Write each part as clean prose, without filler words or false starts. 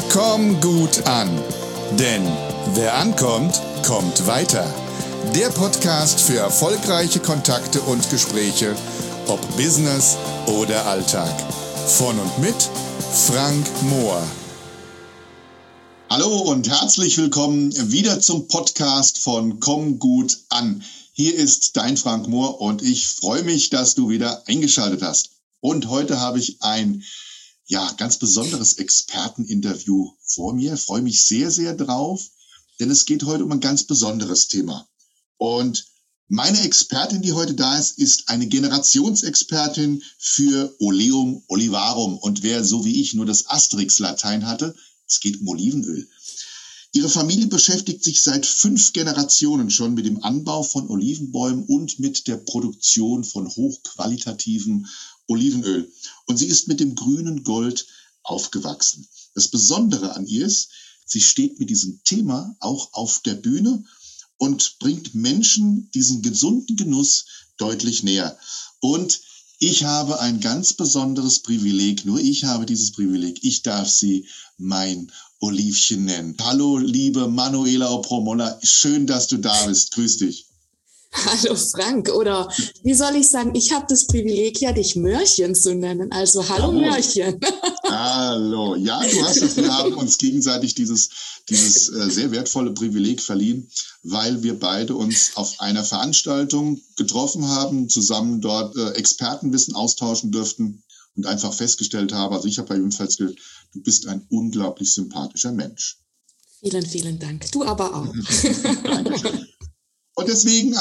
Komm gut an, denn wer ankommt, kommt weiter. Der Podcast für erfolgreiche Kontakte und Gespräche, ob Business oder Alltag. Von und mit Frank Mohr. Hallo und herzlich willkommen wieder zum Podcast von Komm gut an. Hier ist dein Frank Mohr und ich freue mich, dass du wieder eingeschaltet hast. Und heute habe ich ein ganz besonderes Experteninterview vor mir. Ich freue mich sehr, sehr drauf, denn es geht heute um ein ganz besonderes Thema. Und meine Expertin, die heute da ist eine Generationsexpertin für Oleum Olivarum. Und wer so wie ich nur das Asterix-Latein hatte, es geht um Olivenöl. Ihre Familie beschäftigt sich seit 5 Generationen schon mit dem Anbau von Olivenbäumen und mit der Produktion von hochqualitativem Olivenöl. Und sie ist mit dem grünen Gold aufgewachsen. Das Besondere an ihr ist, sie steht mit diesem Thema auch auf der Bühne und bringt Menschen diesen gesunden Genuss deutlich näher. Und ich habe ein ganz besonderes Privileg, nur ich habe dieses Privileg. Ich darf sie mein Olivchen nennen. Hallo, liebe Manuela Opromola, schön, dass du da bist. Grüß dich. Hallo Frank, oder wie soll ich sagen, ich habe das Privileg, ja dich Mörchen zu nennen. Also hallo Mörchen. Hallo, ja, du hast es. Wir haben uns gegenseitig dieses sehr wertvolle Privileg verliehen, weil wir beide uns auf einer Veranstaltung getroffen haben, zusammen dort Expertenwissen austauschen dürften und einfach festgestellt haben, also ich habe jedenfalls gedacht, du bist ein unglaublich sympathischer Mensch. Vielen, vielen Dank. Du aber auch. Dankeschön. Und deswegen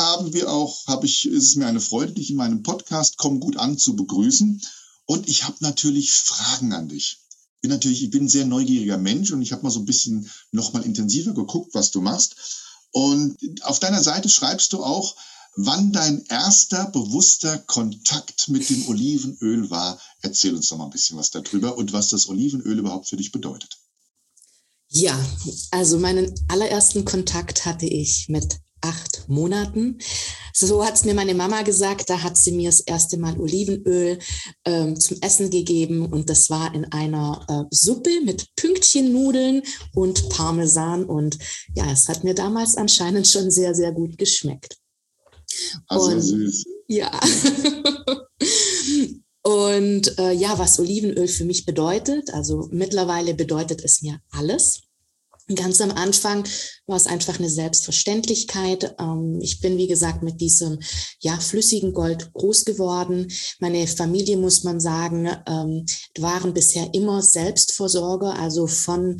ist es mir eine Freude, dich in meinem Podcast Komm gut an zu begrüßen. Und ich habe natürlich Fragen an dich. Ich bin ein sehr neugieriger Mensch und ich habe mal so ein bisschen noch mal intensiver geguckt, was du machst. Und auf deiner Seite schreibst du auch, wann dein erster bewusster Kontakt mit dem Olivenöl war. Erzähl uns doch mal ein bisschen was darüber und was das Olivenöl überhaupt für dich bedeutet. Ja, also meinen allerersten Kontakt hatte ich mit 8 Monaten. So hat es mir meine Mama gesagt, da hat sie mir das erste Mal Olivenöl zum Essen gegeben und das war in einer Suppe mit Pünktchennudeln und Parmesan und ja, es hat mir damals anscheinend schon sehr, sehr gut geschmeckt. Also süß. Ja. Und was Olivenöl für mich bedeutet, also mittlerweile bedeutet es mir alles. Ganz am Anfang war es einfach eine Selbstverständlichkeit. Ich bin, wie gesagt, mit diesem flüssigen Gold groß geworden. Meine Familie, muss man sagen, waren bisher immer Selbstversorger, also vom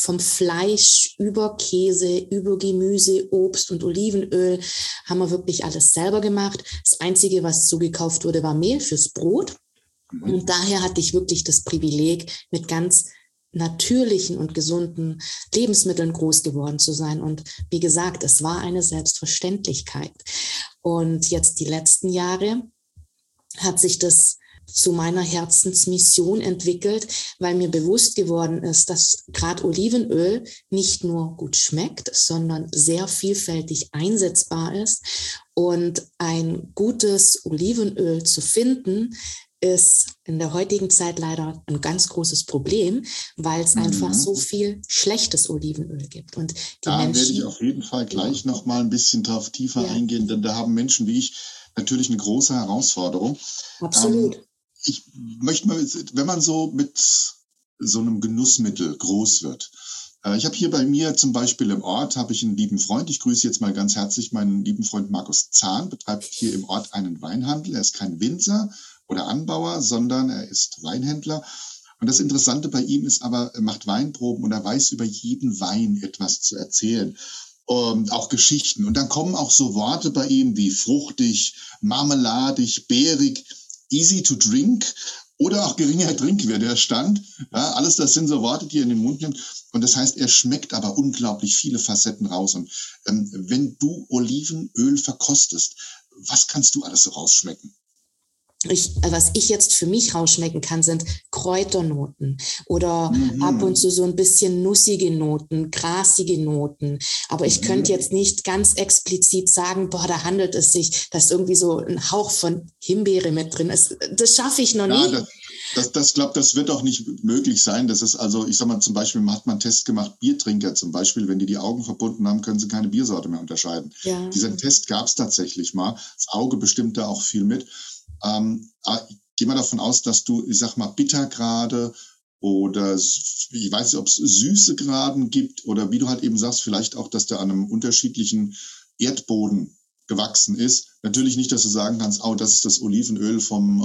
Fleisch über Käse, über Gemüse, Obst und Olivenöl haben wir wirklich alles selber gemacht. Das Einzige, was zugekauft wurde, war Mehl fürs Brot. Und daher hatte ich wirklich das Privileg, mit ganz natürlichen und gesunden Lebensmitteln groß geworden zu sein. Und wie gesagt, es war eine Selbstverständlichkeit. Und jetzt die letzten Jahre hat sich das zu meiner Herzensmission entwickelt, weil mir bewusst geworden ist, dass gerade Olivenöl nicht nur gut schmeckt, sondern sehr vielfältig einsetzbar ist. Und ein gutes Olivenöl zu finden, ist in der heutigen Zeit leider ein ganz großes Problem, weil es einfach so viel schlechtes Olivenöl gibt. Und da werde ich auf jeden Fall gleich noch mal ein bisschen tiefer eingehen, denn da haben Menschen wie ich natürlich eine große Herausforderung. Absolut. Ich möchte mal, wenn man so mit so einem Genussmittel groß wird, ich habe hier bei mir zum Beispiel im Ort, habe ich einen lieben Freund, ich grüße jetzt mal ganz herzlich meinen lieben Freund Markus Zahn, betreibt hier im Ort einen Weinhandel, er ist kein Winzer oder Anbauer, sondern er ist Weinhändler. Und das Interessante bei ihm ist aber, er macht Weinproben und er weiß über jeden Wein etwas zu erzählen. Auch Geschichten. Und dann kommen auch so Worte bei ihm wie fruchtig, marmeladig, beerig, easy to drink oder auch geringer Trinkwert, der Stand. Ja, alles das sind so Worte, die er in den Mund nimmt. Und das heißt, er schmeckt aber unglaublich viele Facetten raus. Und wenn du Olivenöl verkostest, was kannst du alles so rausschmecken? Was ich jetzt für mich rausschmecken kann, sind Kräuternoten oder ab und zu so ein bisschen nussige Noten, grasige Noten. Aber ich könnte jetzt nicht ganz explizit sagen, da handelt es sich, dass irgendwie so ein Hauch von Himbeere mit drin ist. Das schaffe ich noch nicht. das wird auch nicht möglich sein. Das ist also, ich sag mal, zum Beispiel hat man einen Test gemacht, Biertrinker zum Beispiel, wenn die Augen verbunden haben, können sie keine Biersorte mehr unterscheiden. Ja. Diesen Test gab es tatsächlich mal. Das Auge bestimmt da auch viel mit. Ich gehe mal davon aus, dass du, ich sag mal, Bittergrade oder ich weiß nicht, ob es Süßegraden gibt oder wie du halt eben sagst, vielleicht auch, dass der an einem unterschiedlichen Erdboden gewachsen ist. Natürlich nicht, dass du sagen kannst, das ist das Olivenöl von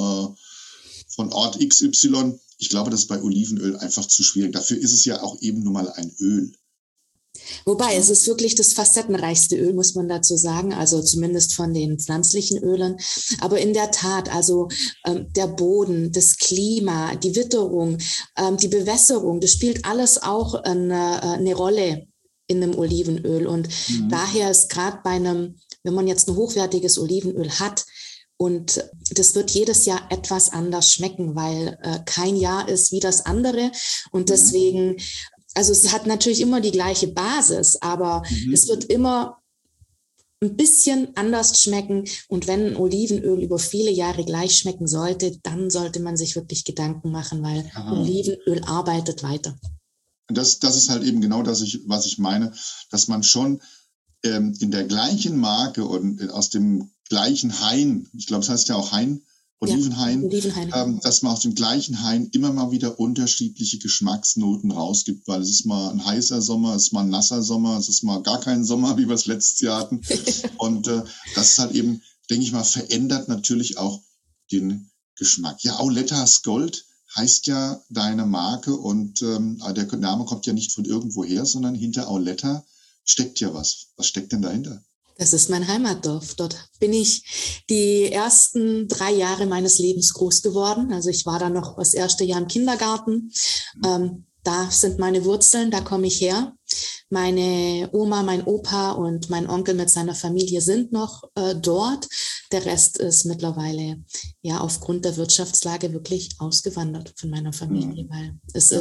Ort XY. Ich glaube, das ist bei Olivenöl einfach zu schwierig. Dafür ist es ja auch eben nur mal ein Öl. Wobei, es ist wirklich das facettenreichste Öl, muss man dazu sagen, also zumindest von den pflanzlichen Ölen. Aber in der Tat, also der Boden, das Klima, die Witterung, die Bewässerung, das spielt alles auch eine Rolle in einem Olivenöl. Und daher ist gerade wenn man jetzt ein hochwertiges Olivenöl hat, und das wird jedes Jahr etwas anders schmecken, weil kein Jahr ist wie das andere. Und deswegen, also es hat natürlich immer die gleiche Basis, aber es wird immer ein bisschen anders schmecken. Und wenn ein Olivenöl über viele Jahre gleich schmecken sollte, dann sollte man sich wirklich Gedanken machen, weil Olivenöl arbeitet weiter. Das ist halt eben genau das, was ich meine, dass man schon in der gleichen Marke und aus dem gleichen Hain, ich glaube, es heißt ja auch Hain, Olivenhain, dass man aus dem gleichen Hain immer mal wieder unterschiedliche Geschmacksnoten rausgibt, weil es ist mal ein heißer Sommer, es ist mal ein nasser Sommer, es ist mal gar kein Sommer, wie wir es letztes Jahr hatten. Und das ist halt eben, denke ich mal, verändert natürlich auch den Geschmack. Ja, Aulettas Gold heißt ja deine Marke und der Name kommt ja nicht von irgendwo her, sondern hinter Auletta steckt ja was. Was steckt denn dahinter? Das ist mein Heimatdorf. Dort bin ich die ersten 3 Jahre meines Lebens groß geworden. Also ich war da noch das erste Jahr im Kindergarten. Da sind meine Wurzeln, da komme ich her. Meine Oma, mein Opa und mein Onkel mit seiner Familie sind noch dort. Der Rest ist mittlerweile ja aufgrund der Wirtschaftslage wirklich ausgewandert von meiner Familie, weil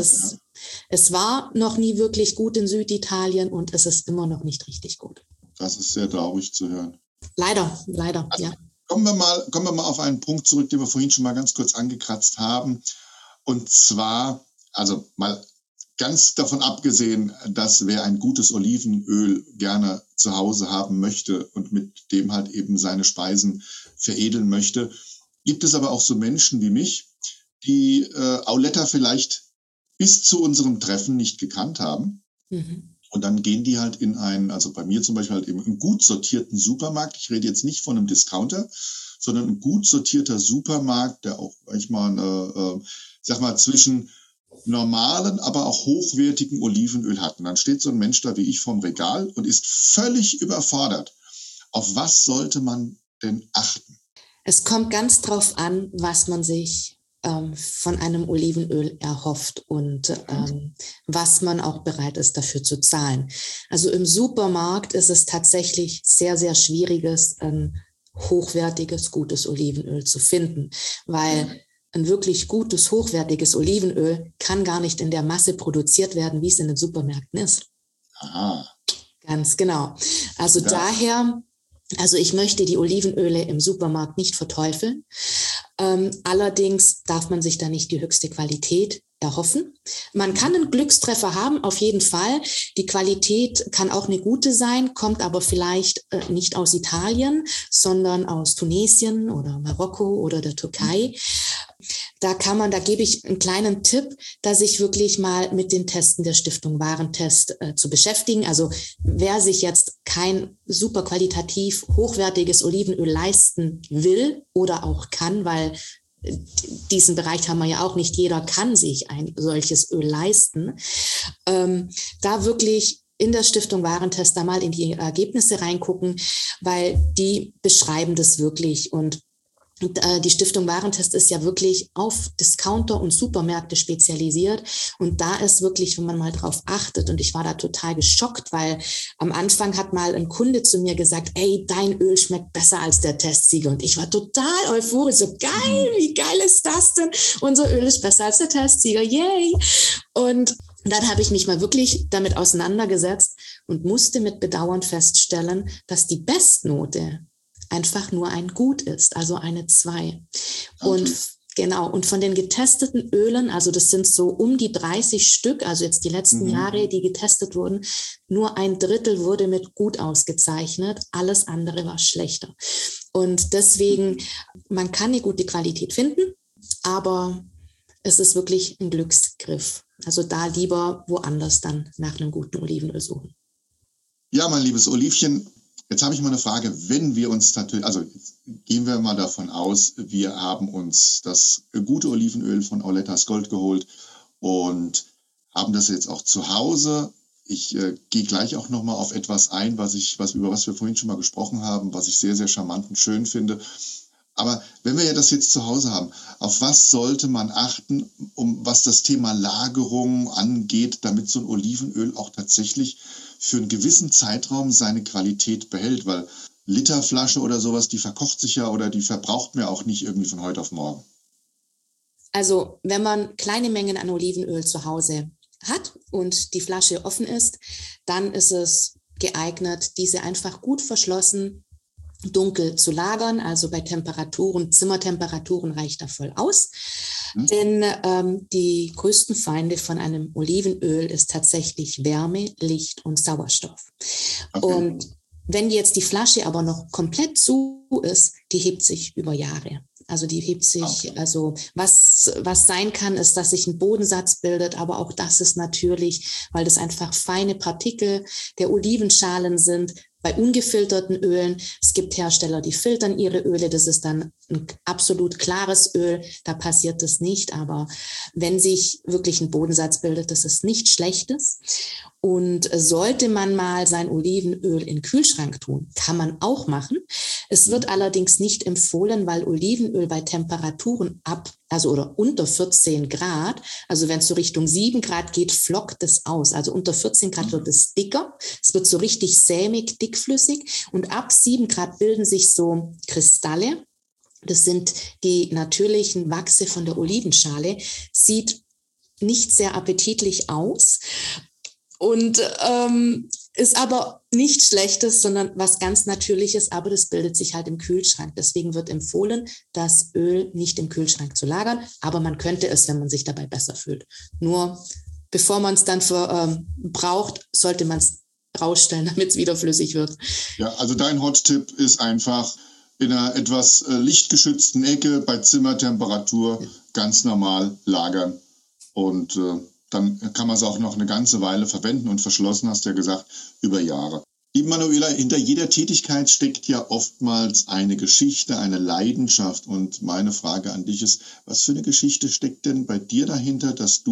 es war noch nie wirklich gut in Süditalien und es ist immer noch nicht richtig gut. Das ist sehr traurig zu hören. Leider, also, ja. Kommen wir mal auf einen Punkt zurück, den wir vorhin schon mal ganz kurz angekratzt haben. Und zwar, also mal ganz davon abgesehen, dass wer ein gutes Olivenöl gerne zu Hause haben möchte und mit dem halt eben seine Speisen veredeln möchte, gibt es aber auch so Menschen wie mich, die Auletta vielleicht bis zu unserem Treffen nicht gekannt haben. Und dann gehen die halt also bei mir zum Beispiel halt eben einen gut sortierten Supermarkt. Ich rede jetzt nicht von einem Discounter, sondern ein gut sortierter Supermarkt, der auch manchmal, zwischen normalen, aber auch hochwertigen Olivenöl hat. Und dann steht so ein Mensch da wie ich vorm Regal und ist völlig überfordert. Auf was sollte man denn achten? Es kommt ganz drauf an, was man sich von einem Olivenöl erhofft und was man auch bereit ist, dafür zu zahlen. Also im Supermarkt ist es tatsächlich sehr, sehr schwieriges, ein hochwertiges, gutes Olivenöl zu finden, weil ein wirklich gutes, hochwertiges Olivenöl kann gar nicht in der Masse produziert werden, wie es in den Supermärkten ist. Aha. Ganz genau. Also daher, ich möchte die Olivenöle im Supermarkt nicht verteufeln. Allerdings darf man sich da nicht die höchste Qualität erhoffen. Man kann einen Glückstreffer haben, auf jeden Fall. Die Qualität kann auch eine gute sein, kommt aber vielleicht nicht aus Italien, sondern aus Tunesien oder Marokko oder der Türkei. Da gebe ich einen kleinen Tipp, da sich wirklich mal mit den Testen der Stiftung Warentest zu beschäftigen. Also wer sich jetzt kein super qualitativ hochwertiges Olivenöl leisten will oder auch kann, weil diesen Bereich haben wir ja auch, nicht jeder kann sich ein solches Öl leisten, da wirklich in der Stiftung Warentest da mal in die Ergebnisse reingucken, weil die beschreiben das wirklich. Und die Stiftung Warentest ist ja wirklich auf Discounter und Supermärkte spezialisiert. Und da ist wirklich, wenn man mal drauf achtet, und ich war da total geschockt, weil am Anfang hat mal ein Kunde zu mir gesagt, ey, dein Öl schmeckt besser als der Testsieger. Und ich war total euphorisch, so geil, wie geil ist das denn? Unser Öl ist besser als der Testsieger, yay! Und dann habe ich mich mal wirklich damit auseinandergesetzt und musste mit Bedauern feststellen, dass die Bestnote einfach nur ein Gut ist, also eine 2. Und Genau, und von den getesteten Ölen, also das sind so um die 30 Stück, also jetzt die letzten Jahre, die getestet wurden, nur 1/3 wurde mit gut ausgezeichnet, alles andere war schlechter. Und deswegen, man kann eine gute Qualität finden, aber es ist wirklich ein Glücksgriff. Also da lieber woanders dann nach einem guten Olivenöl suchen. Ja, mein liebes Olivchen, jetzt habe ich mal eine Frage. Wenn wir uns natürlich, also gehen wir mal davon aus, wir haben uns das gute Olivenöl von Auletas Gold geholt und haben das jetzt auch zu Hause. Ich gehe gleich auch nochmal auf etwas ein, über was wir vorhin schon mal gesprochen haben, was ich sehr, sehr charmant und schön finde. Aber wenn wir ja das jetzt zu Hause haben, auf was sollte man achten, was das Thema Lagerung angeht, damit so ein Olivenöl auch tatsächlich für einen gewissen Zeitraum seine Qualität behält? Weil Literflasche oder sowas, die verkocht sich ja oder die verbraucht man ja auch nicht irgendwie von heute auf morgen. Also wenn man kleine Mengen an Olivenöl zu Hause hat und die Flasche offen ist, dann ist es geeignet, diese einfach gut verschlossen dunkel zu lagern, also bei Temperaturen, Zimmertemperaturen reicht da voll aus. Denn die größten Feinde von einem Olivenöl ist tatsächlich Wärme, Licht und Sauerstoff. Okay. Und wenn jetzt die Flasche aber noch komplett zu ist, die hebt sich über Jahre. Also die hebt sich, okay. Also was sein kann, ist, dass sich ein Bodensatz bildet, aber auch das ist natürlich, weil das einfach feine Partikel der Olivenschalen sind, bei ungefilterten Ölen. Es gibt Hersteller, die filtern ihre Öle. Das ist dann ein absolut klares Öl. Da passiert das nicht. Aber wenn sich wirklich ein Bodensatz bildet, das ist nichts Schlechtes. Und sollte man mal sein Olivenöl in den Kühlschrank tun, kann man auch machen. Es wird allerdings nicht empfohlen, weil Olivenöl bei Temperaturen oder unter 14 Grad, also wenn es so Richtung 7 Grad geht, flockt es aus. Also unter 14 Grad wird es dicker. Es wird so richtig sämig, dickflüssig. Und ab 7 Grad bilden sich so Kristalle. Das sind die natürlichen Wachse von der Olivenschale. Sieht nicht sehr appetitlich aus. Und ist aber nichts Schlechtes, sondern was ganz Natürliches, aber das bildet sich halt im Kühlschrank. Deswegen wird empfohlen, das Öl nicht im Kühlschrank zu lagern, aber man könnte es, wenn man sich dabei besser fühlt. Nur bevor man es dann braucht, sollte man es rausstellen, damit es wieder flüssig wird. Ja, also dein Hot-Tipp ist einfach in einer etwas lichtgeschützten Ecke bei Zimmertemperatur ganz normal lagern und dann kann man es auch noch eine ganze Weile verwenden und verschlossen, hast du ja gesagt, über Jahre. Liebe Manuela, hinter jeder Tätigkeit steckt ja oftmals eine Geschichte, eine Leidenschaft. Und meine Frage an dich ist, was für eine Geschichte steckt denn bei dir dahinter, dass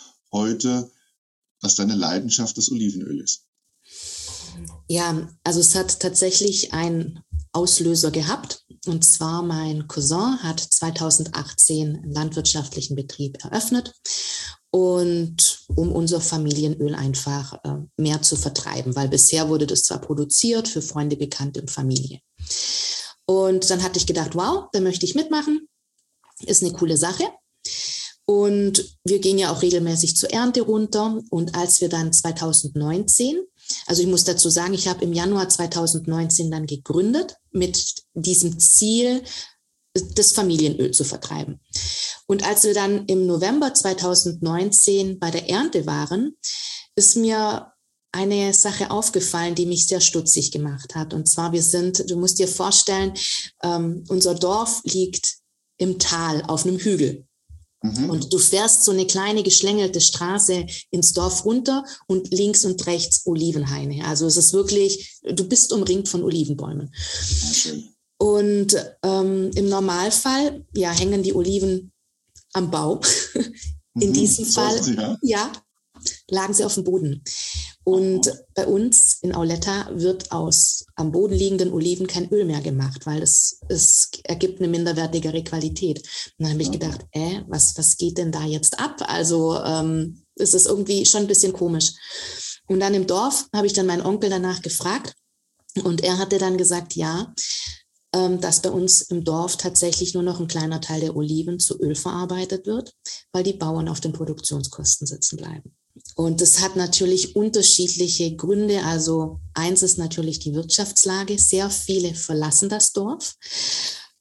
deine Leidenschaft das Olivenöl ist? Ja, also es hat tatsächlich einen Auslöser gehabt. Und zwar mein Cousin hat 2018 einen landwirtschaftlichen Betrieb eröffnet. Und um unser Familienöl einfach mehr zu vertreiben, weil bisher wurde das zwar produziert für Freunde, Bekannte und Familie. Und dann hatte ich gedacht, wow, da möchte ich mitmachen, ist eine coole Sache. Und wir gehen ja auch regelmäßig zur Ernte runter. Und als wir dann 2019, also ich muss dazu sagen, ich habe im Januar 2019 dann gegründet mit diesem Ziel, das Familienöl zu vertreiben. Und als wir dann im November 2019 bei der Ernte waren, ist mir eine Sache aufgefallen, die mich sehr stutzig gemacht hat. Und zwar, du musst dir vorstellen, unser Dorf liegt im Tal auf einem Hügel. Und du fährst so eine kleine geschlängelte Straße ins Dorf runter und links und rechts Olivenhaine. Also es ist wirklich, du bist umringt von Olivenbäumen. Schön. Und im Normalfall hängen die Oliven am Baum. In diesem Fall lagen sie auf dem Boden. Und bei uns in Auletta wird aus am Boden liegenden Oliven kein Öl mehr gemacht, weil es ergibt eine minderwertigere Qualität. Und dann habe ich gedacht, was geht denn da jetzt ab? Also es ist irgendwie schon ein bisschen komisch. Und dann im Dorf habe ich dann meinen Onkel danach gefragt und er hatte dann gesagt, dass bei uns im Dorf tatsächlich nur noch ein kleiner Teil der Oliven zu Öl verarbeitet wird, weil die Bauern auf den Produktionskosten sitzen bleiben. Und das hat natürlich unterschiedliche Gründe. Also eins ist natürlich die Wirtschaftslage. Sehr viele verlassen das Dorf.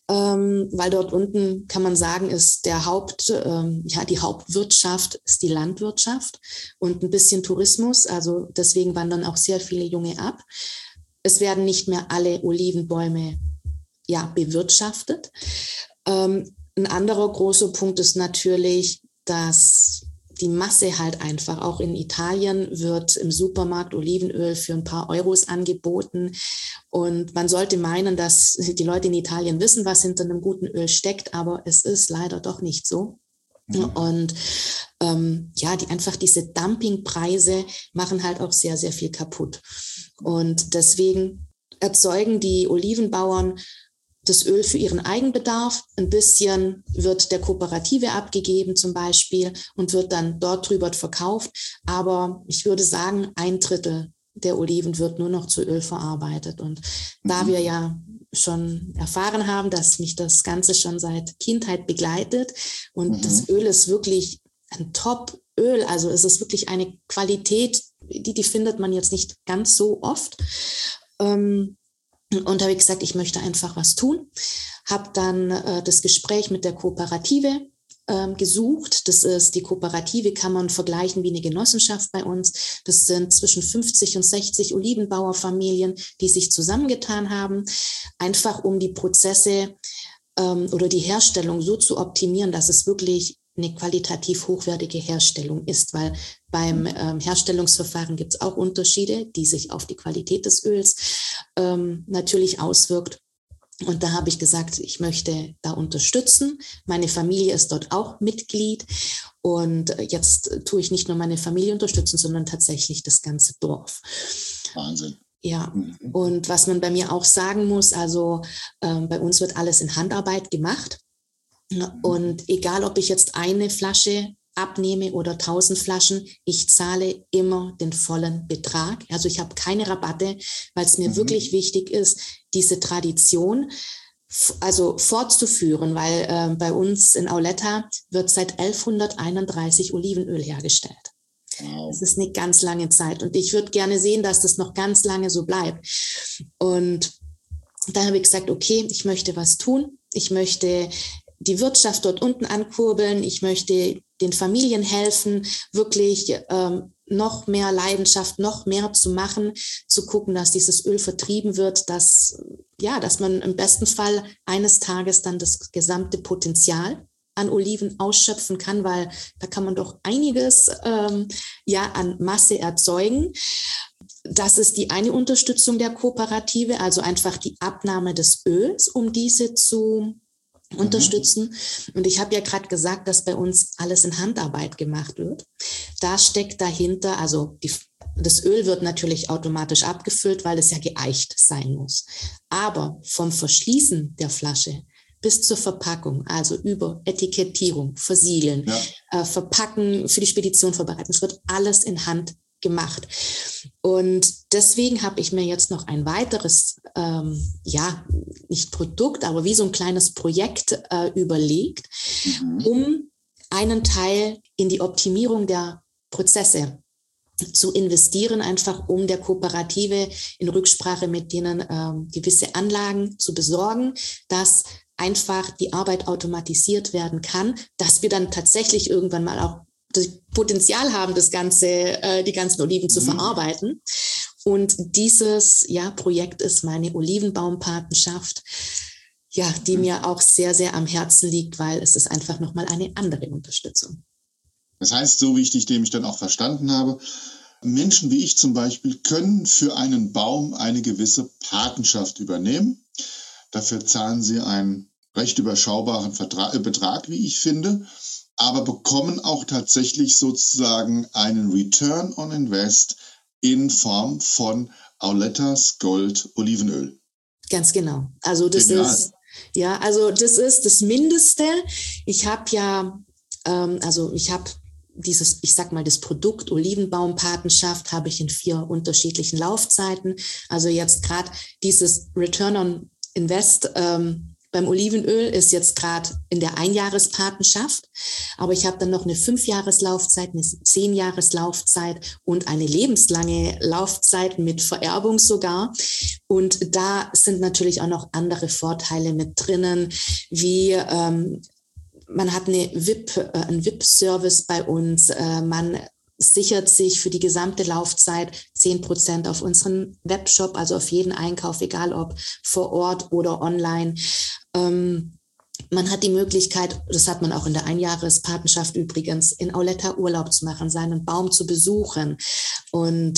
weil dort unten kann man sagen, ist die Hauptwirtschaft ist die Landwirtschaft und ein bisschen Tourismus. Also deswegen wandern auch sehr viele Junge ab. Es werden nicht mehr alle Olivenbäume bewirtschaftet. Ein anderer großer Punkt ist natürlich, dass die Masse halt einfach, auch in Italien wird im Supermarkt Olivenöl für ein paar Euros angeboten. Und man sollte meinen, dass die Leute in Italien wissen, was hinter einem guten Öl steckt, aber es ist leider doch nicht so. Mhm. Und diese Dumpingpreise machen halt auch sehr, sehr viel kaputt. Und deswegen erzeugen die Olivenbauern das Öl für ihren Eigenbedarf. Ein bisschen wird der Kooperative abgegeben zum Beispiel und wird dann dort drüber verkauft. Aber ich würde sagen, 1/3 der Oliven wird nur noch zu Öl verarbeitet. Und da wir ja schon erfahren haben, dass mich das Ganze schon seit Kindheit begleitet und das Öl ist wirklich ein Top-Öl, also es ist wirklich eine Qualität, die findet man jetzt nicht ganz so oft. Und da habe ich gesagt, ich möchte einfach was tun. Habe dann das Gespräch mit der Kooperative gesucht. Das ist die Kooperative, kann man vergleichen wie eine Genossenschaft bei uns. Das sind zwischen 50 und 60 Olivenbauerfamilien, die sich zusammengetan haben, einfach um die Prozesse oder die Herstellung so zu optimieren, dass es wirklich eine qualitativ hochwertige Herstellung ist, weil beim Herstellungsverfahren gibt es auch Unterschiede, die sich auf die Qualität des Öls natürlich auswirkt. Und da habe ich gesagt, ich möchte da unterstützen. Meine Familie ist dort auch Mitglied. Und jetzt tue ich nicht nur meine Familie unterstützen, sondern tatsächlich das ganze Dorf. Wahnsinn. Ja, und was man bei mir auch sagen muss, also bei uns wird alles in Handarbeit gemacht. Und egal, ob ich jetzt eine Flasche abnehme oder 1000 Flaschen, ich zahle immer den vollen Betrag. Also ich habe keine Rabatte, weil es mir wirklich wichtig ist, diese Tradition fortzuführen, weil bei uns in Auletta wird seit 1131 Olivenöl hergestellt. Wow. Das ist eine ganz lange Zeit und ich würde gerne sehen, dass das noch ganz lange so bleibt. Und da habe ich gesagt, okay, ich möchte was tun. Ich möchte die Wirtschaft dort unten ankurbeln. Ich möchte den Familien helfen, wirklich noch mehr Leidenschaft, noch mehr zu machen, zu gucken, dass dieses Öl vertrieben wird, dass man im besten Fall eines Tages dann das gesamte Potenzial an Oliven ausschöpfen kann, weil da kann man doch einiges an Masse erzeugen. Das ist die eine Unterstützung der Kooperative, also einfach die Abnahme des Öls, um diese zu unterstützen. Und ich habe ja gerade gesagt, dass bei uns alles in Handarbeit gemacht wird. Da steckt dahinter, also das Öl wird natürlich automatisch abgefüllt, weil es ja geeicht sein muss. Aber vom Verschließen der Flasche bis zur Verpackung, also über Etikettierung, Versiegeln, Verpacken, für die Spedition vorbereiten, es wird alles in Hand gemacht. Und deswegen habe ich mir jetzt noch ein weiteres, nicht Produkt, aber wie so ein kleines Projekt überlegt, um einen Teil in die Optimierung der Prozesse zu investieren, einfach um der Kooperative in Rücksprache mit denen gewisse Anlagen zu besorgen, dass einfach die Arbeit automatisiert werden kann, dass wir dann tatsächlich irgendwann mal auch das Potenzial haben, die ganzen Oliven zu verarbeiten. Und dieses Projekt ist meine Olivenbaumpatenschaft, die mir auch sehr, sehr am Herzen liegt, weil es ist einfach nochmal eine andere Unterstützung. Das heißt, so wie ich dich nämlich dann auch verstanden habe, Menschen wie ich zum Beispiel können für einen Baum eine gewisse Patenschaft übernehmen. Dafür zahlen sie einen recht überschaubaren Betrag, wie ich finde, aber bekommen auch tatsächlich sozusagen einen Return on Invest in Form von Aulettas Gold Olivenöl. Ganz genau. Also das ist das Mindeste. Ich habe das Produkt Olivenbaumpatenschaft habe ich in 4 unterschiedlichen Laufzeiten. Also jetzt gerade dieses Return on Invest Beim Olivenöl ist jetzt gerade in der Einjahrespatenschaft, aber ich habe dann noch eine 5-Jahres-Laufzeit, eine 10-Jahres-Laufzeit und eine lebenslange Laufzeit mit Vererbung sogar. Und da sind natürlich auch noch andere Vorteile mit drinnen, wie man hat einen VIP-Service bei uns, man sichert sich für die gesamte Laufzeit 10% auf unseren Webshop, also auf jeden Einkauf, egal ob vor Ort oder online. Man hat die Möglichkeit, das hat man auch in der Einjahrespatenschaft übrigens, in Auletta Urlaub zu machen, seinen Baum zu besuchen. Und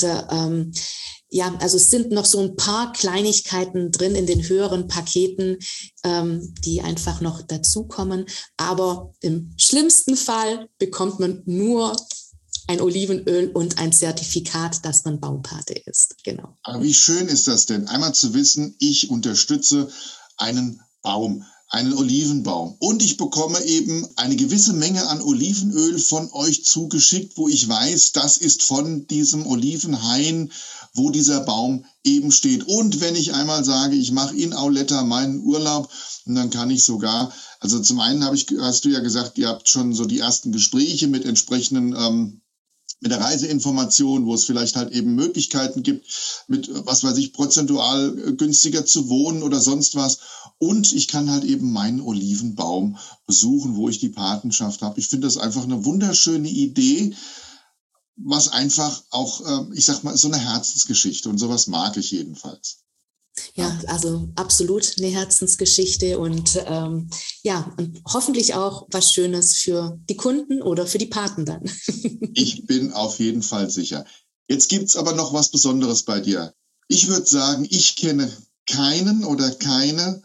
also es sind noch so ein paar Kleinigkeiten drin in den höheren Paketen, die einfach noch dazukommen. Aber im schlimmsten Fall bekommt man nur ein Olivenöl und ein Zertifikat, dass man Baumpate ist. Genau. Aber wie schön ist das denn, einmal zu wissen, ich unterstütze einen Baum, einen Olivenbaum. Und ich bekomme eben eine gewisse Menge an Olivenöl von euch zugeschickt, wo ich weiß, das ist von diesem Olivenhain, wo dieser Baum eben steht. Und wenn ich einmal sage, ich mache in Auletta meinen Urlaub, dann kann ich sogar, also zum einen hast du ja gesagt, ihr habt schon so die ersten Gespräche mit entsprechenden mit der Reiseinformation, wo es vielleicht halt eben Möglichkeiten gibt, mit, was weiß ich, prozentual günstiger zu wohnen oder sonst was. Und ich kann halt eben meinen Olivenbaum besuchen, wo ich die Patenschaft habe. Ich finde das einfach eine wunderschöne Idee, was einfach auch, ich sag mal, so eine Herzensgeschichte und sowas mag ich jedenfalls. Ja, also absolut eine Herzensgeschichte und und hoffentlich auch was Schönes für die Kunden oder für die Paten dann. Ich bin auf jeden Fall sicher. Jetzt gibt's aber noch was Besonderes bei dir. Ich würde sagen, ich kenne keinen oder keine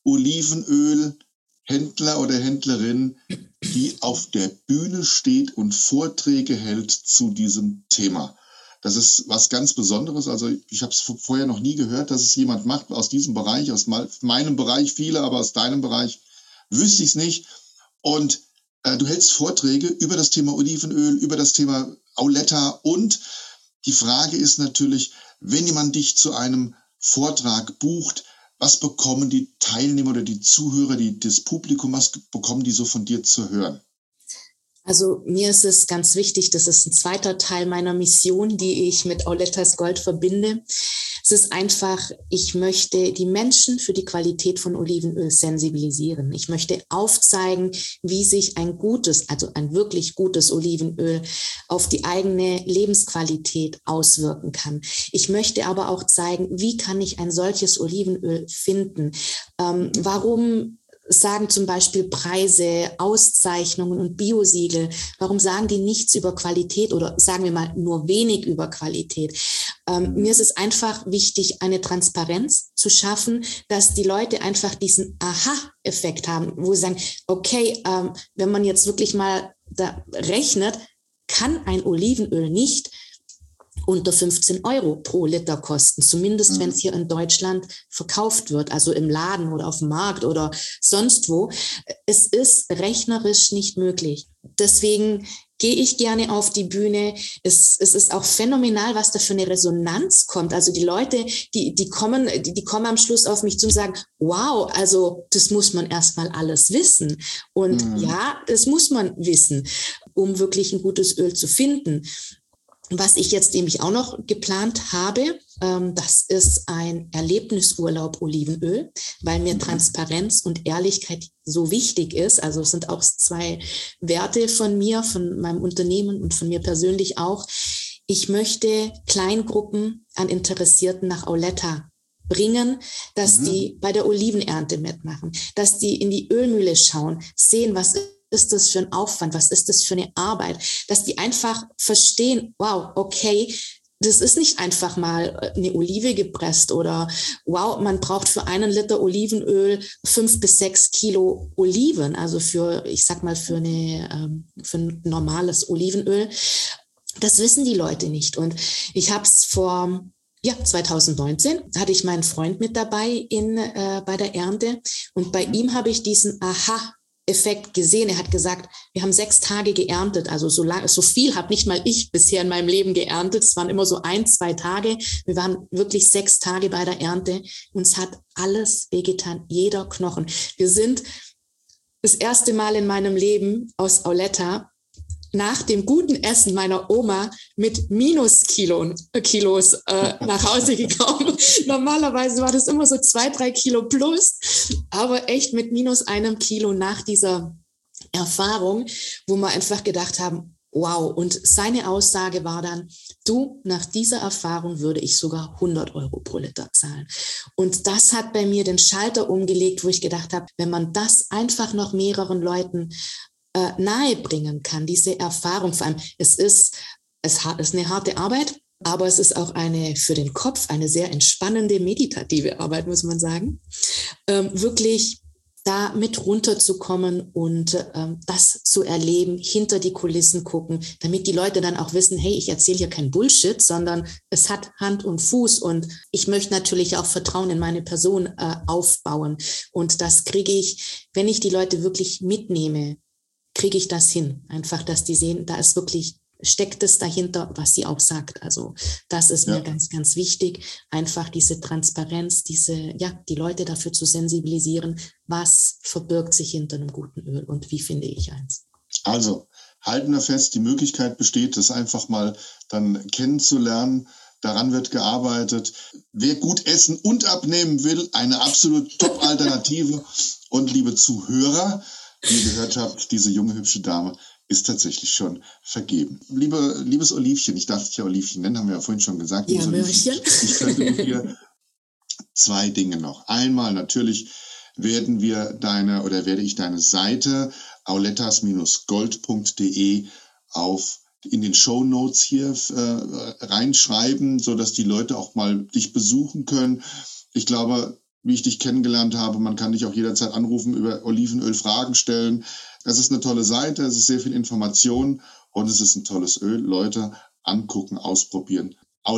Olivenölhändler oder Händlerin, die auf der Bühne steht und Vorträge hält zu diesem Thema. Das ist was ganz Besonderes. Also ich habe es vorher noch nie gehört, dass es jemand macht aus diesem Bereich, aus meinem Bereich viele, aber aus deinem Bereich wüsste ich es nicht. Und du hältst Vorträge über das Thema Olivenöl, über das Thema Auletta. Und die Frage ist natürlich, wenn jemand dich zu einem Vortrag bucht, was bekommen die Teilnehmer oder die Zuhörer, das Publikum, was bekommen die so von dir zu hören? Also mir ist es ganz wichtig, das ist ein zweiter Teil meiner Mission, die ich mit Aulettas Gold verbinde. Es ist einfach, ich möchte die Menschen für die Qualität von Olivenöl sensibilisieren. Ich möchte aufzeigen, wie sich ein wirklich gutes Olivenöl auf die eigene Lebensqualität auswirken kann. Ich möchte aber auch zeigen, wie kann ich ein solches Olivenöl finden? Warum sagen zum Beispiel Preise, Auszeichnungen und Biosiegel, warum sagen die nichts über Qualität oder sagen wir mal nur wenig über Qualität? Mir ist es einfach wichtig, eine Transparenz zu schaffen, dass die Leute einfach diesen Aha-Effekt haben, wo sie sagen, okay, wenn man jetzt wirklich mal da rechnet, kann ein Olivenöl nicht unter 15 € pro Liter kosten, zumindest wenn es hier in Deutschland verkauft wird, also im Laden oder auf dem Markt oder sonst wo. Es ist rechnerisch nicht möglich. Deswegen gehe ich gerne auf die Bühne. Es ist auch phänomenal, was da für eine Resonanz kommt. Also die Leute, die kommen am Schluss auf mich zu und sagen, wow, also das muss man erstmal alles wissen. Und ja, das muss man wissen, um wirklich ein gutes Öl zu finden. Was ich jetzt nämlich auch noch geplant habe, das ist ein Erlebnisurlaub Olivenöl, weil mir Transparenz und Ehrlichkeit so wichtig ist. Also es sind auch 2 Werte von mir, von meinem Unternehmen und von mir persönlich auch. Ich möchte Kleingruppen an Interessierten nach Auletta bringen, dass die bei der Olivenernte mitmachen, dass die in die Ölmühle schauen, sehen, was ist das für ein Aufwand, was ist das für eine Arbeit, dass die einfach verstehen, wow, okay, das ist nicht einfach mal eine Olive gepresst oder wow, man braucht für 1 Liter Olivenöl 5 bis 6 Kilo Oliven, also für ein normales Olivenöl. Das wissen die Leute nicht. Und ich habe es 2019 hatte ich meinen Freund mit dabei bei der Ernte und bei ihm habe ich diesen Effekt gesehen. Er hat gesagt, wir haben 6 Tage geerntet, also so viel habe nicht mal ich bisher in meinem Leben geerntet. Es waren immer so 1, 2 Tage. Wir waren wirklich 6 Tage bei der Ernte. Uns hat alles wehgetan, jeder Knochen. Wir sind das erste Mal in meinem Leben aus Auletta nach dem guten Essen meiner Oma mit Minuskilos nach Hause gekommen. Normalerweise war das immer so 2, 3 Kilo plus, aber echt mit minus 1 Kilo nach dieser Erfahrung, wo wir einfach gedacht haben, wow. Und seine Aussage war dann, du, nach dieser Erfahrung würde ich sogar 100 Euro pro Liter zahlen. Und das hat bei mir den Schalter umgelegt, wo ich gedacht habe, wenn man das einfach noch mehreren Leuten nahebringen kann, diese Erfahrung. Vor allem, es ist eine harte Arbeit, aber es ist auch für den Kopf eine sehr entspannende, meditative Arbeit, muss man sagen. Wirklich da mit runterzukommen und das zu erleben, hinter die Kulissen gucken, damit die Leute dann auch wissen, hey, ich erzähle hier kein Bullshit, sondern es hat Hand und Fuß und ich möchte natürlich auch Vertrauen in meine Person aufbauen. Und das kriege ich, wenn ich die Leute wirklich mitnehme, kriege ich das hin. Einfach, dass die sehen, da ist wirklich, steckt es dahinter, was sie auch sagt. Also das ist mir ganz, ganz wichtig. Einfach diese Transparenz, die Leute dafür zu sensibilisieren, was verbirgt sich hinter einem guten Öl und wie finde ich eins. Also, halten wir fest, die Möglichkeit besteht, das einfach mal dann kennenzulernen. Daran wird gearbeitet. Wer gut essen und abnehmen will, eine absolut Top-Alternative. Und liebe Zuhörer, wie ihr gehört habt, diese junge, hübsche Dame ist tatsächlich schon vergeben. Liebes Olivchen, ich darf dich ja Olivchen nennen, haben wir ja vorhin schon gesagt. Ja, Möhrchen. Ich könnte mit dir 2 Dinge noch. Einmal natürlich werde ich deine Seite aulettas-gold.de in den Shownotes hier reinschreiben, sodass die Leute auch mal dich besuchen können. Ich glaube, wie ich dich kennengelernt habe, man kann dich auch jederzeit anrufen, über Olivenöl Fragen stellen. Es ist eine tolle Seite, es ist sehr viel Information und es ist ein tolles Öl. Leute, angucken, ausprobieren.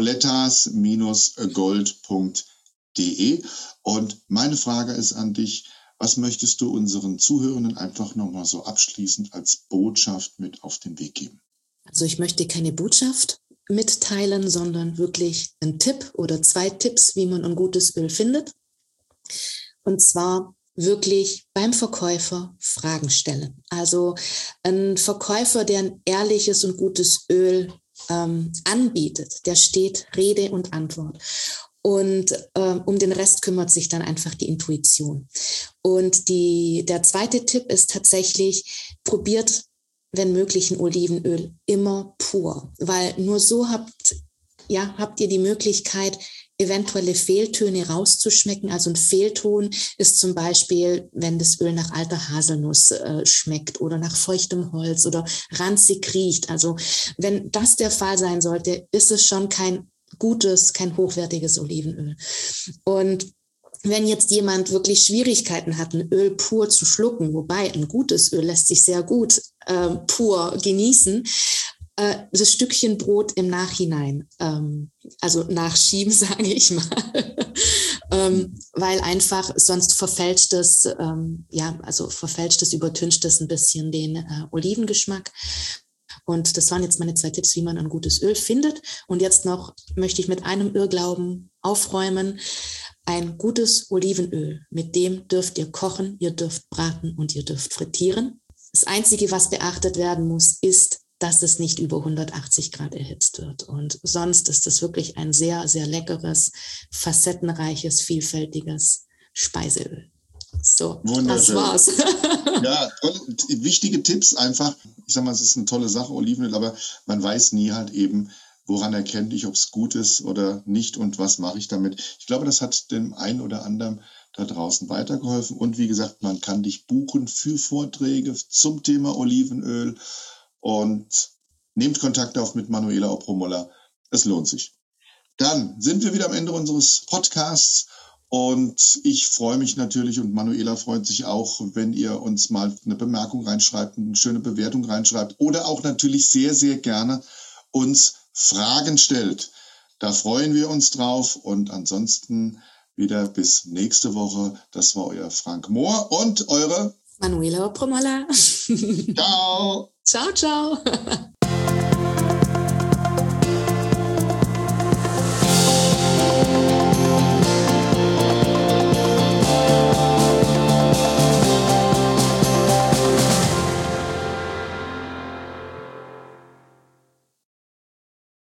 aulettas-gold.de. Und meine Frage ist an dich, was möchtest du unseren Zuhörenden einfach nochmal so abschließend als Botschaft mit auf den Weg geben? Also ich möchte keine Botschaft mitteilen, sondern wirklich einen Tipp oder 2 Tipps, wie man ein gutes Öl findet. Und zwar wirklich beim Verkäufer Fragen stellen. Also ein Verkäufer, der ein ehrliches und gutes Öl anbietet, der steht Rede und Antwort. Und um den Rest kümmert sich dann einfach die Intuition. Und der 2. Tipp ist tatsächlich, probiert, wenn möglich, ein Olivenöl immer pur. Weil nur so habt ihr die Möglichkeit, eventuelle Fehltöne rauszuschmecken. Also ein Fehlton ist zum Beispiel, wenn das Öl nach alter Haselnuss schmeckt oder nach feuchtem Holz oder ranzig riecht. Also wenn das der Fall sein sollte, ist es schon kein hochwertiges Olivenöl. Und wenn jetzt jemand wirklich Schwierigkeiten hat, ein Öl pur zu schlucken, wobei ein gutes Öl lässt sich sehr gut pur genießen, das Stückchen Brot im Nachhinein, also nachschieben, sage ich mal, weil einfach sonst verfälscht es, übertüncht es ein bisschen den Olivengeschmack. Und das waren jetzt meine 2 Tipps, wie man ein gutes Öl findet. Und jetzt noch möchte ich mit einem Irrglauben aufräumen. Ein gutes Olivenöl, mit dem dürft ihr kochen, ihr dürft braten und ihr dürft frittieren. Das Einzige, was beachtet werden muss, ist, dass es nicht über 180 Grad erhitzt wird. Und sonst ist es wirklich ein sehr, sehr leckeres, facettenreiches, vielfältiges Speiseöl. So, das war's. Ja, tolle, wichtige Tipps einfach. Ich sag mal, es ist eine tolle Sache, Olivenöl, aber man weiß nie halt eben, woran erkenne ich, ob es gut ist oder nicht und was mache ich damit. Ich glaube, das hat dem einen oder anderen da draußen weitergeholfen. Und wie gesagt, man kann dich buchen für Vorträge zum Thema Olivenöl. Und nehmt Kontakt auf mit Manuela Opromolla. Es lohnt sich. Dann sind wir wieder am Ende unseres Podcasts und ich freue mich natürlich und Manuela freut sich auch, wenn ihr uns mal eine Bemerkung reinschreibt, eine schöne Bewertung reinschreibt oder auch natürlich sehr, sehr gerne uns Fragen stellt. Da freuen wir uns drauf und ansonsten wieder bis nächste Woche. Das war euer Frank Mohr und eure Manuela Promola. Ciao. Ciao, ciao.